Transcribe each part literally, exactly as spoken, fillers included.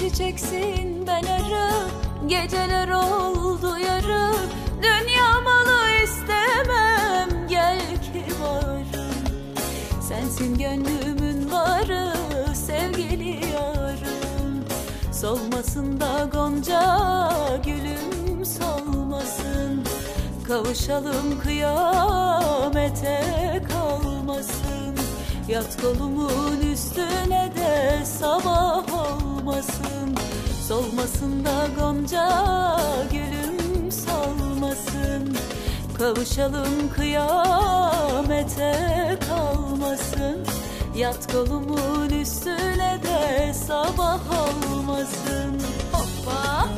çiçeksin ben arı, geceler oldu yarı. Dünya malı istemem, gel ki varım. Sensin gönlümün varı, sevgili yarım. Solmasın da gonca gülüm solmasın. Kavuşalım kıyamete kalmasın. Yat kolumun üstüne de sabah olmasın. Solmasın da gonca gülüm solmasın. Kavuşalım kıyamete kalmasın. Yat kolumun üstüne de sabah olmasın. Hoppa!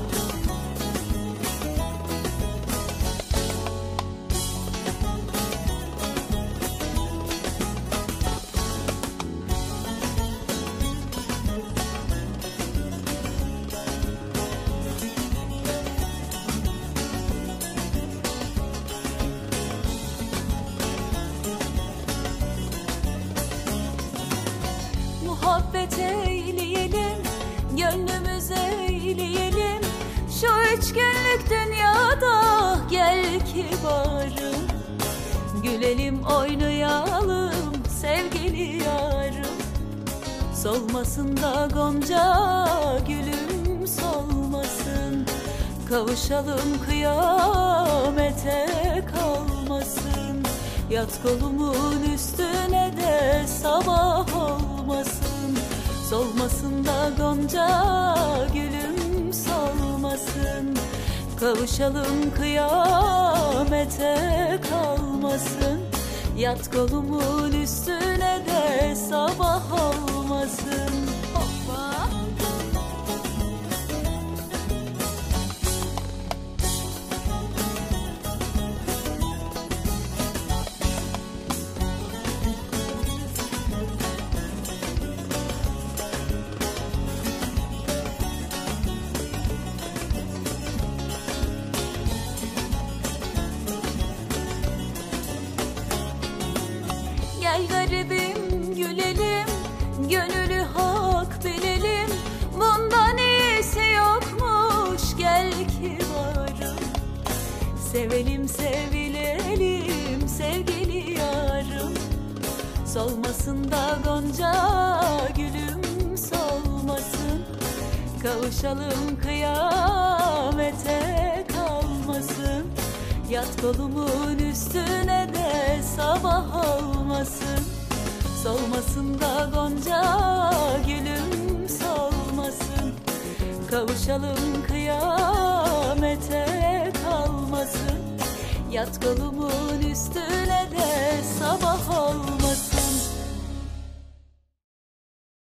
Muhabbet eyleyelim, gönlümüz eyleyelim. Şu üç günlük dünyada gel ki varım. Gülelim oynayalım sevgili yarım. Solmasın da gonca gülüm solmasın. Kavuşalım kıyamete kalmasın. Yat kolumun üstüne de sabah olmasın. Solmasın da gonca gülüm solmasın. Kavuşalım kıyamete kalmasın. Yat kolumun üstüne de sabah olmasın. Hoppa! Gel garibim gülelim, gönülü hak bilelim. Bundan iyisi yokmuş, gel ki varım. Sevelim sevilelim sevgili yarım. Solmasın da gonca gülüm solmasın. Kavuşalım kıyamete kalmasın. Yat kolumun üstüne de sabah olmasın. Solmasın da gonca gülüm solmasın. Kavuşalım kıyamete kalmasın. Yat kolumun üstüne de sabah olmasın.